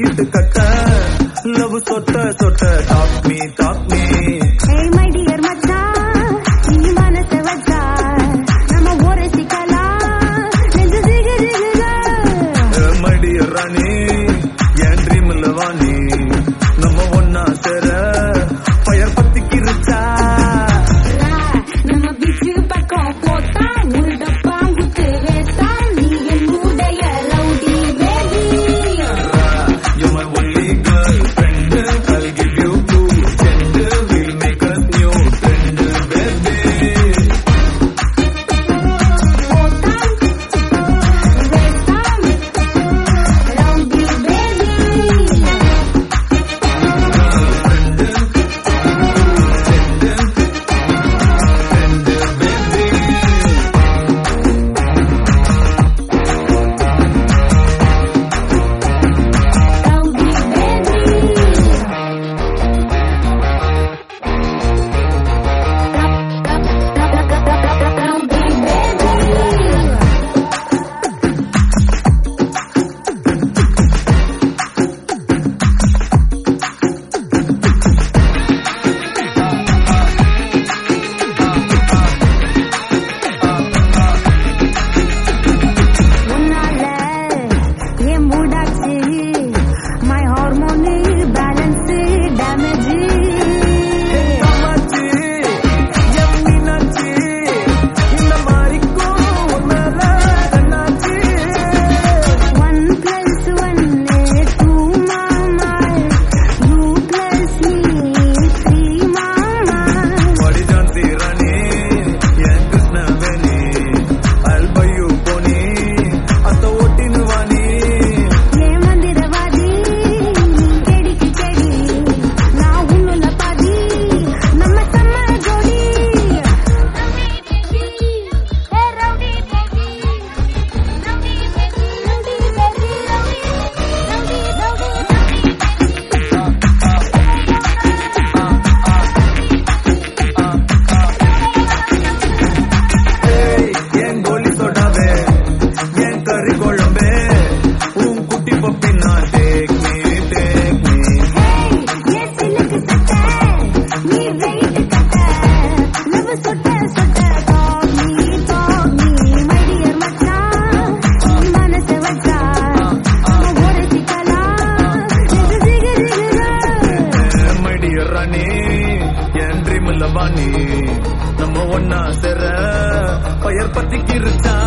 சீட்டு கட்ட லவ் சொட்ட சொட்ட talk me Hey my dear மச்சான் நீ மனச வச்சா நம்ம ஒரு சிக்கலாம் நெஞ்சு ஜிகு ஜிகுதா my dear ராணி என் ட்ரீம்ல வாணி நம்ம ஒன்னா சேர ஃபயர் பத்திக்கிருச்சா நம்ம பீச் பக்கம் போட்டா உள்ள பாங்குத்து வேஸ்டா நீ என் மூடைய rowdy baby You're my only girlfriend I'll give you cool send we'll make us new friend baby போட்டா வேஸ்டா rowdy baby My hormone balance damage Kamatchi என் மீனாட்சி இந்த மாறிக்கும் உன்னால கண்ணாச்சி 1 + 1 2 mama you plus me 3 mama படி ஜான்சி ராணி என் Krishnaveni I'll buy you pony அத்த ஓட்டினு வாணி ஏ மந்திரவாதி கேடிக்கு கேடி நான் உன்னுல பாதி நம்ம சம்ம ஜோடி ஏ ரவுடி பேபி ரவுடி பேபி ஏய் என் கோலி சொடாவே என் கறி குழம்பே உன் குட்டி பப்பி நான் டேக் மீ ஏ சிலுக்கு சட்ட நீ வெயிட் கட்ட லவ் சொட்ட சொட்ட டாக் மீ மை டியர் மச்சான் நீ மனச வச்சா நம்ம ஒரு சிக்கலாம் நெஞ்சு ஜிகு ஜிகுதா my dear ராணி என் ட்ரீம்ல வாணி நம்ம ஒன்னா சேர ஃபயர் பத்திக்கிருச்சா